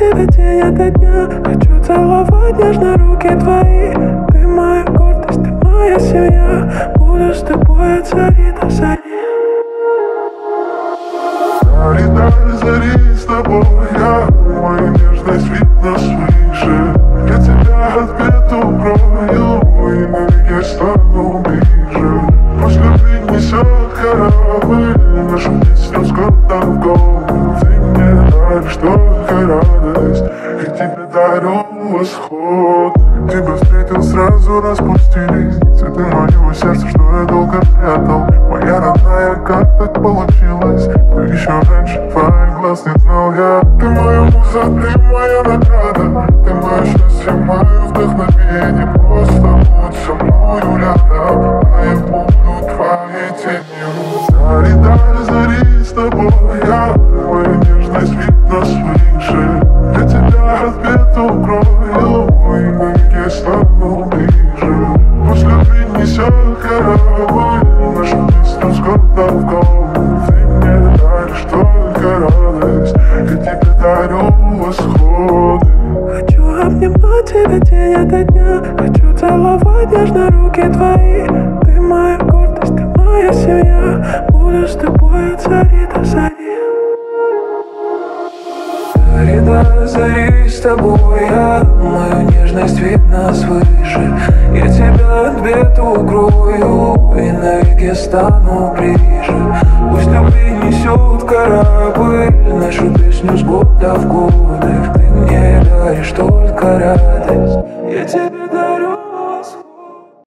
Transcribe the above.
тебя день ото дня. Хочу целовать нежно руки твои. Ты моя гордость, ты моя семья. Буду с тобой от зари до зари. Зари до зари с тобой я мою нежность видно свыше. Я тебя от бед укрою и навеки стану ближе. Пусть любви несет корабль нашу песню с города в год. Ты мне даришь только радость, и тебе дарю восход. Тебя встретил, сразу распустились цветы моего сердца, что я долго прятал. Моя родная, как так получилось? Ты еще раньше твоих глаз не знал я. Ты моя муза, ты моя награда. Ты мое счастье, мое вдохновение. Просто будь со мною рядом, а я буду твоей тенью. Зари до зари с тобой я мою нежность видно свыше. Я тебя от бед укрою и навеки стану ближе. Пусть любви несет корабль нашу песню с города в год. Ты мне даришь только радость, я тебе дарю восходы. Хочу обнимать тебя день ото дня. Хочу целовать нежно руки твои. Ты моя гордость, ты моя семья. Буду с тобой от зари до зари. Зари до зари с тобой я мою нежность видно свыше. Я тебя от бед укрою и навеки стану ближе. Пусть любви несет корабль нашу песню с года в годы. Ты мне даришь только радость, я тебе дарю